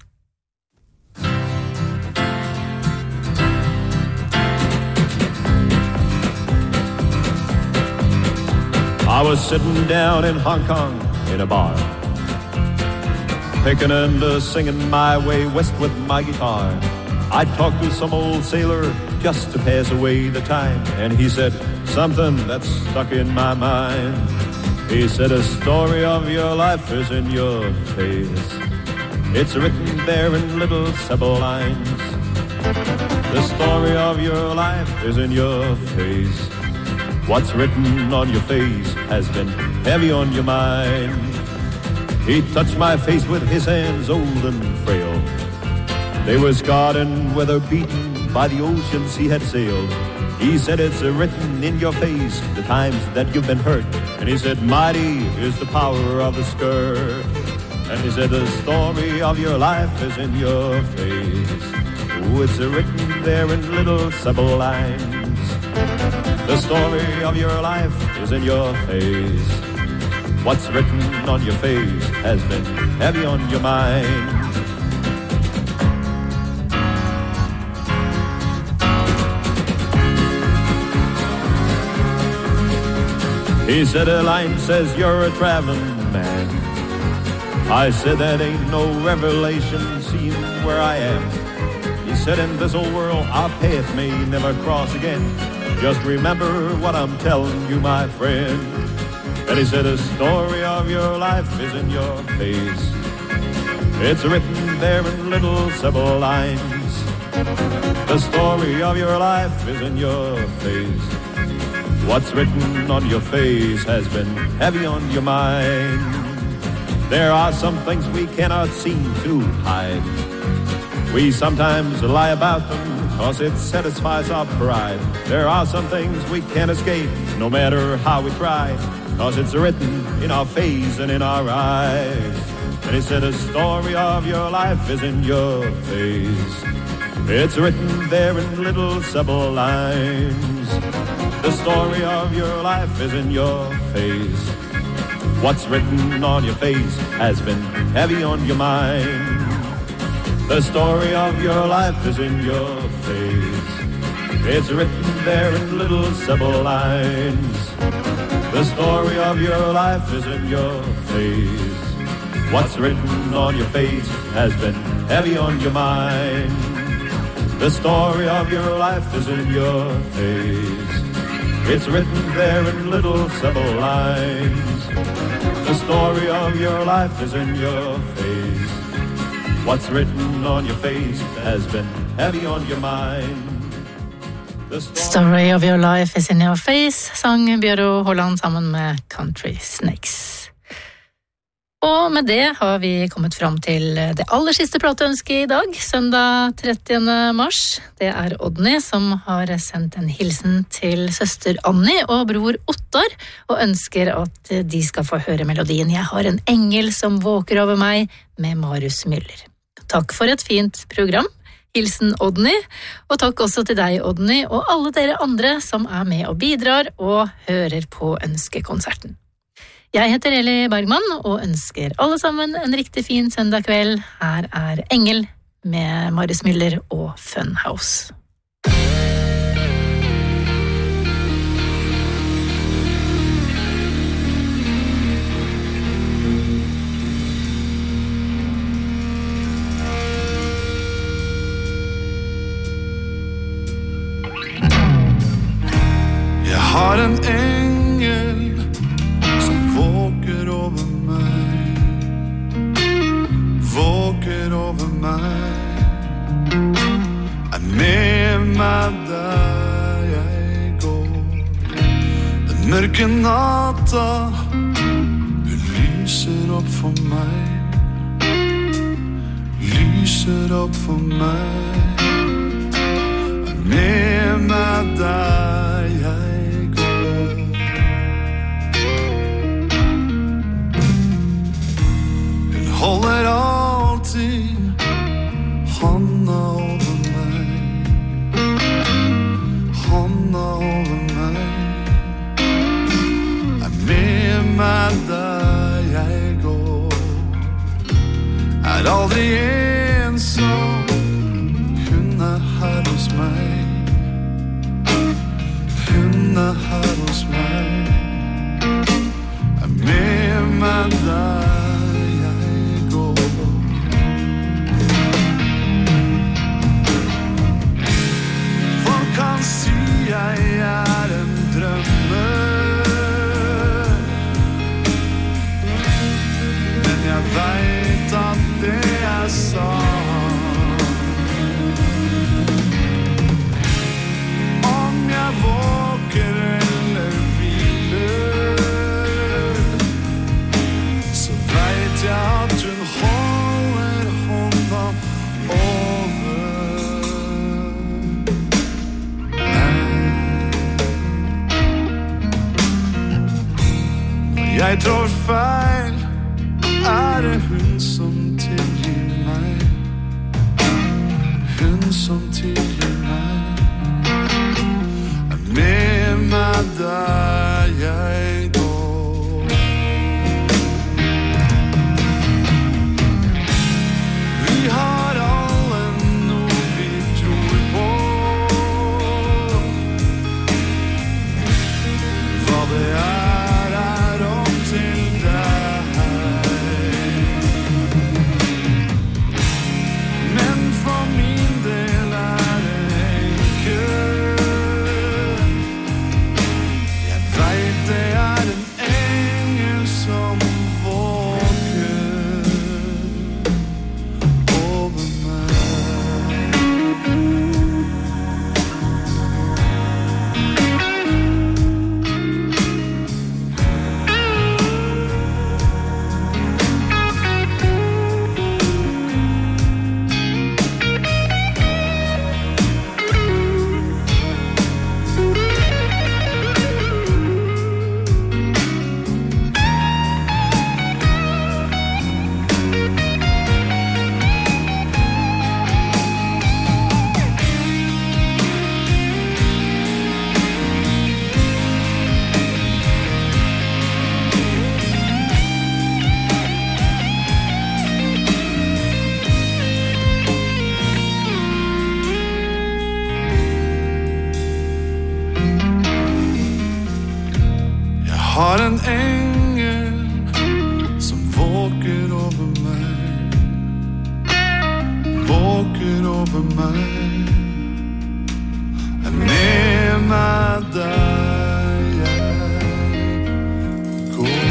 I was sitting down in Hong Kong in a bar, picking and uh, singing my way west with my guitar. I talked to some old sailor just to pass away the time, and he said something that stuck in my mind. He said, a story of your life is in your face. It's written there in little simple lines. The story of your life is in your face. What's written on your face has been heavy on your mind. He touched my face with his hands old and frail. They were scarred and weather-beaten by the oceans he had sailed. He said, it's written in your face, the times that you've been hurt. And he said, mighty is the power of the skirt. And he said, the story of your life is in your face. Oh, it's written there in little simple lines. The story of your life is in your face. What's written on your face has been heavy on your mind. He said, a line says you're a traveling man. I said, that ain't no revelation, seeing where I am. He said, in this old world, our path may never cross again. Just remember what I'm telling you, my friend. And he said, the story of your life is in your face. It's written there in little simple lines. The story of your life is in your face. What's written on your face has been heavy on your mind. There are some things we cannot seem to hide. We sometimes lie about them, cause it satisfies our pride. There are some things we can't escape, no matter how we try, cause it's written in our face and in our eyes. And he said, the story of your life is in your face. It's written there in little simple lines. The story of your life is in your face. What's written on your face has been heavy on your mind. The story of your life is in your face. It's written there in little simple lines. The story of your life is in your face. What's written on your face has been heavy on your mind. The story of your life is in your face. It's written there in little simple lines. The story of your life is in your face. What's written on your face has been heavy on your mind. The Story of your life is in your face, sang Bjørro Holland sammen med Country Snakes. Og med det har vi kommet fram til det aller siste plateønsket i dag, søndag trettiende mars. Det er Odny som har sendt en hilsen til søster Annie og bror Ottar, og ønsker at de skal få høre melodien «Jeg har en engel som våker over meg» med Marius Müller. Takk for et fint program. Hilsen Odny, og takk også til deg, Odny, og alle dere andre som er med og bidrar og hører på ønskekonserten. Jeg heter Eli Bergman og ønsker alle sammen en riktig fin søndag kveld. Her er Engel med Marius Müller og Funhouse. Jeg har en engel våker over meg, våker over meg, er med meg der jeg går. Den mørke natta, hun lyser opp for meg, lyser opp for meg, er med meg der jeg går. Holder alltid handa over meg, handa over meg, er med meg der jeg går, er aldri ensom, hun er her hos meg, hun er her hos meg, er med meg der. Jeg er en drømmer, men jeg vet at det er Ingen som tilgir meg. Med meg der jeg går. Vi har alle noe vi tror på. Hva det er, er opp til deg. Men for min del er det enkelt. Jeg vet det er en engel som våker over meg. Jeg har en engel som våker over meg. Våker over meg. Er med meg der jeg går.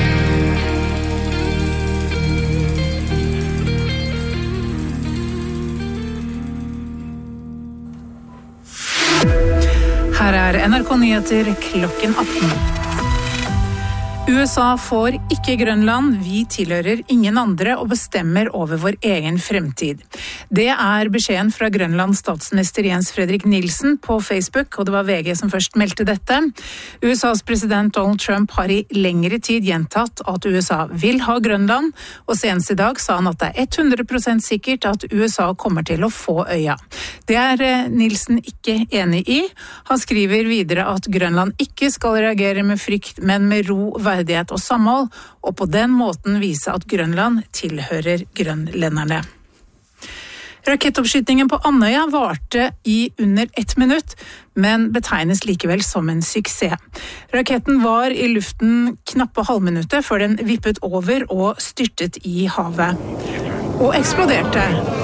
Her er N R K Nyheter klokken atten. U S A får ikke Grønland, vi tilhører ingen andre og bestemmer over vår egen fremtid. Det er beskjeden fra Grønlands statsminister Jens Fredrik Nielsen på Facebook, og det var V G som først meldte dette. U S A's president Donald Trump har i lengre tid gjentatt at U S A vil ha Grønland, og senest i dag sa han at det er hundre prosent sikkert at U S A kommer til å få øya. Det er Nielsen ikke enig i. Han skriver videre at Grønland ikke skal reagere med frykt, men med ro, verdighet og samhold, og på den måten vise at Grønland tilhører grønlenderne. Rakettoppskytingen på Andøya varte i under ett minutt, men betegnes likevel som en suksess. Raketten var i luften knappe halvminuttet før den vippet over og styrtet i havet. Og eksploderte.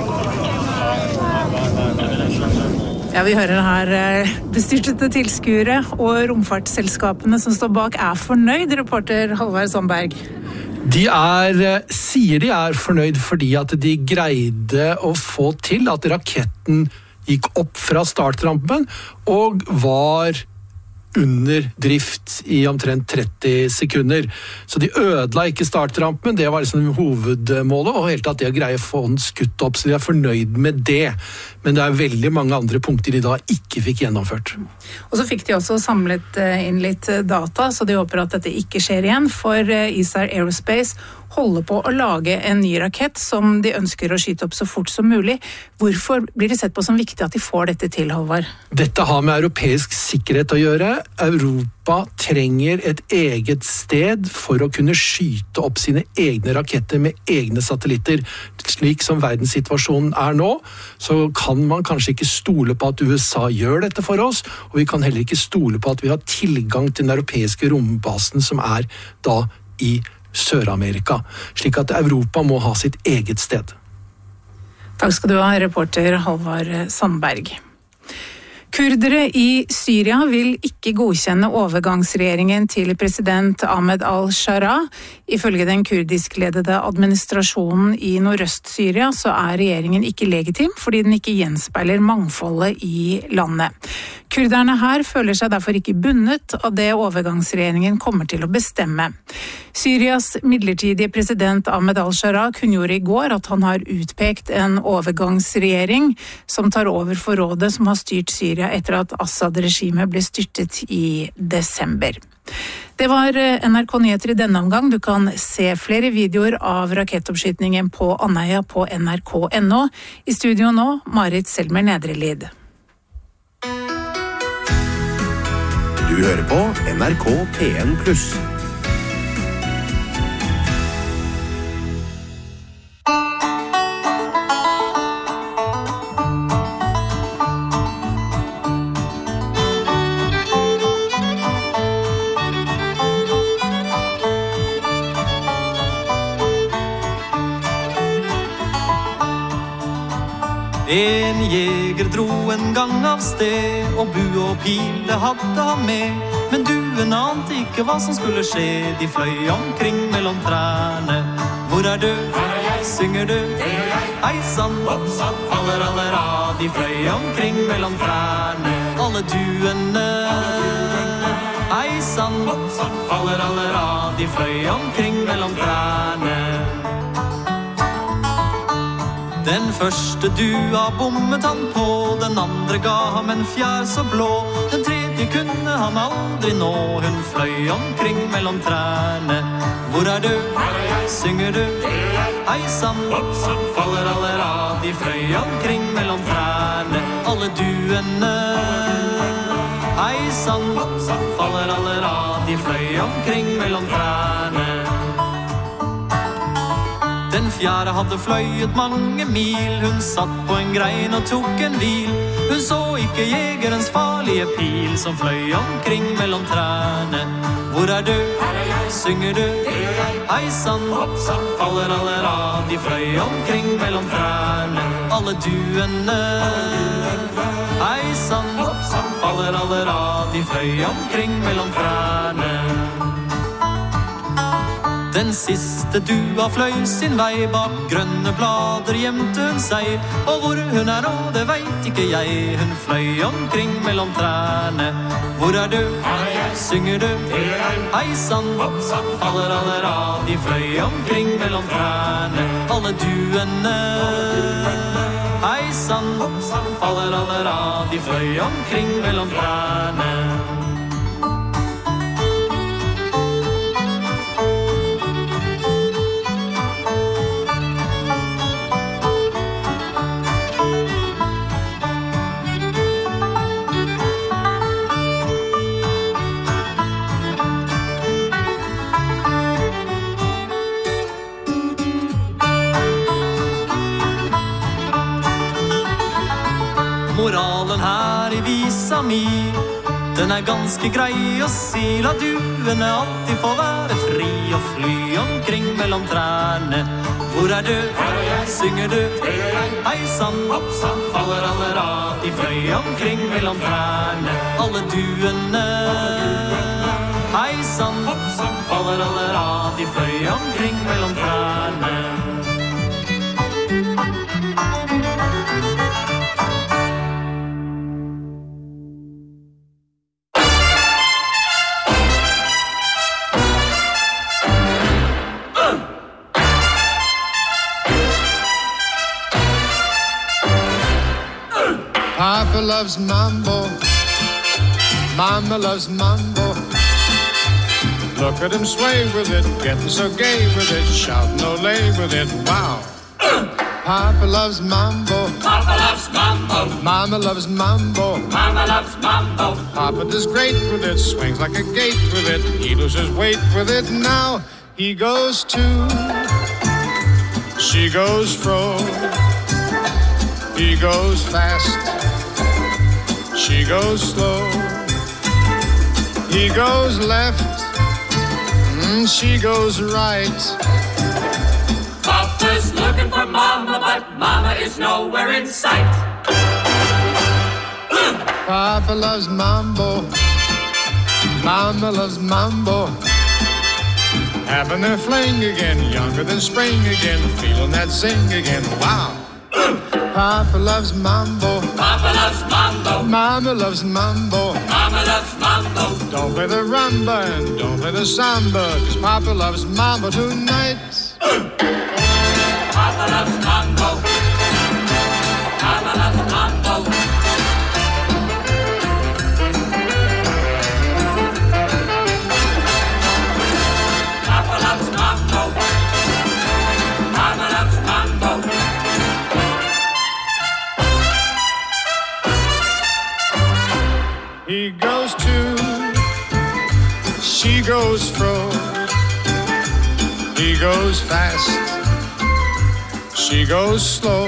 Ja, vi hører her bestyrtede tilskuere og romfartsselskapene som står bak er fornøyd, reporter Halvard Sandberg. De er, sier de er fornøyd fordi at de greide å få til at raketten gikk opp fra startrampen og var under drift i omtrent tretti sekunder. Så de ødela ikke startrampen, det var liksom hovedmålet, og helt at de greier å få den skutt opp, så de er fornøyd med det. Men det er veldig mange andre punkter de da ikke fikk gjennomført. Og så fikk de også samlet inn litt data, så de håper at dette ikke skjer igjen, for Isar Aerospace holder på å lage en ny rakett som de ønsker å skyte opp så fort som mulig. Hvorfor blir det sett på som viktig at de får dette til, Halvard? Dette har med europeisk sikkerhet å gjøre. Europa trenger et eget sted for å kunne skyte opp sine egne raketter med egne satellitter. Slik som verdenssituasjonen er nå, så kan man kanskje ikke stole på at U S A gjør dette for oss, og vi kan heller ikke stole på at vi har tilgang til den europeiske rombasen som er da i Sør-Amerika, slik at Europa må ha sitt eget sted. Takk skal du ha, reporter Halvard Sandberg. Kurdere i Syria vil ikke godkjenne overgangsregjeringen til president Ahmed al-Shara. Ifølge den kurdiskledede administrasjonen i Nordøst-Syria så er regjeringen ikke legitim fordi den ikke gjenspeiler mangfoldet i landet. Kurderne her føler seg derfor ikke bundet av det overgangsregjeringen kommer til å bestemme. Syrias midlertidige president Ahmed al-Shara kunngjorde i går at han har utpekt en overgangsregjering som tar over for rådet som har styrt Syria etter at Assad-regimet ble styrtet i desember. Det var N R K Nyheter i denne omgang. Du kan se flere videoer av rakettoppskytningen på Andøya på N R K punktum N O. I studio nå, Marit Selmer Nedrelid. Du hører på N R K P N pluss. En jeger dro en gang av sted, og bu og pil det hadde han med. Men duen ante ikke hva som skulle skje, de fløy omkring mellom trærne. Hvor er du? Her er jeg. Synger du? Det er jeg. Hei sann, hopp sann, faller alle rad, de fløy omkring mellom trærne. Alle duene, hei sann, hopp sann, faller alle rad, de fløy omkring mellom trærne. Den første dua bommet han på, den andre ga ham en fjær så blå. Den tredje kunne han aldri nå, hun fløy omkring mellom trærne. Hvor er du? Her er jeg. Synger du? Det er jeg. Hei sann, hopp sann, faller alle rad, de fløy omkring mellom trærne. Alle duene, hei sann, hopp sann, faller alle rad, de fløy omkring mellom trærne. Den fjerde hadde fløyet mange mil, hun satt på en grein og tok en hvil. Hun så ikke jegerens farlige pil som fløy omkring mellom trærne. Hvor er du? Her er jeg. Synger du? Det er jeg. Hei sann, hopp sann, faller alle rad, de fløy omkring mellom trærne. Alle duene, hei sann, hopp sann, faller alle rad, de fløy omkring mellom trærne. Den siste dua fløy sin vei, bak grønne blader gjemte hun seg. Og hvor hun er nå, det vet ikke jeg, hun fløy omkring mellom trærne. Hvor er du? Her er jeg. Synger du? Det er jeg. Hei sann, hopp sann, faller alle rad, de fløy omkring mellom trærne. Alle duene, hei sann, hopp sann, faller alle rad, de fløy omkring mellom trærne. Moralen her i visa mi, den er ganske grei å si. La duene alltid få være fri og fly omkring mellom trærne. Hvor er du? Her er jeg. Synger du? Det er jeg. Hei sann, hopp sann, faller alle rad, de fløy omkring mellom trærne. Alle duene, hei sann, hopp sann, faller alle rad, de fløy omkring mellom trærne. Papa loves mambo, Mama loves mambo. Look at him sway with it, getting so gay with it, shouting olay with it, wow. Papa loves mambo, Papa loves mambo. Mama loves mambo, Mama loves mambo. Papa does great with it, swings like a gate with it, he loses weight with it. Now he goes to, she goes fro, he goes fast, she goes slow, he goes left, mm, she goes right. Papa's looking for Mama, but Mama is nowhere in sight. Papa loves mambo, Mama loves mambo. Having their fling again, younger than spring again, feeling that zing again, wow. Papa loves mambo, Papa loves mambo. Mama loves mambo. Mama loves mambo. Don't play the rumba and don't play the samba, 'cause Papa loves mambo tonight. Papa loves mambo. Mama loves mambo. Papa loves mambo. Mama loves mambo. He goes to, she goes fro. He goes fast, she goes slow.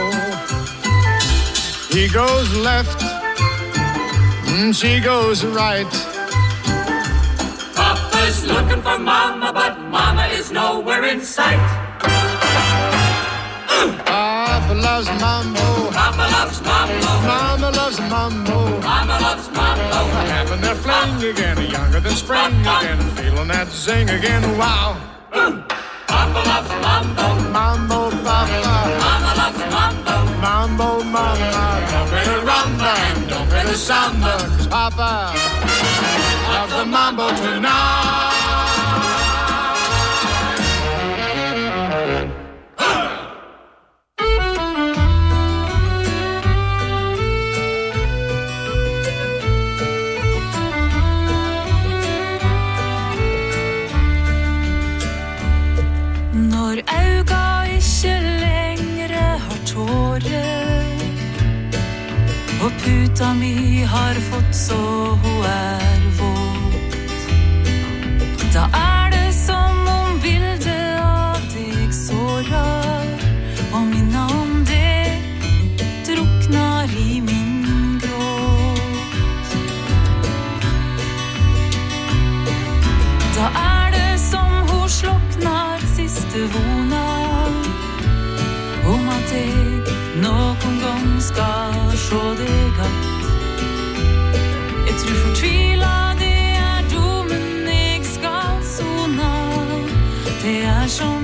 He goes left, mm, she goes right. Papa's looking for Mama, but Mama is nowhere in sight. Papa loves mambo. Papa loves mambo. Mama loves mambo. Mama loves mambo. Having their fling again, younger than spring again, feeling that zing again, wow. Papa loves mambo. Mambo, Papa. Mama loves mambo. Mambo, Mama. Don't play the rumba and don't play the samba, 'cause Papa loves the mambo tonight. Når auga ikke lengre har tårer, og puta mi har fått så hun er våt, da er det som om bildet av deg sårar, og minnet om det druknar i min gråt. Da er det som hun sloknar siste vona, om at jeg noen gang skal se deg att. Jeg tror fortvila det er domen jeg skal sona. Det er som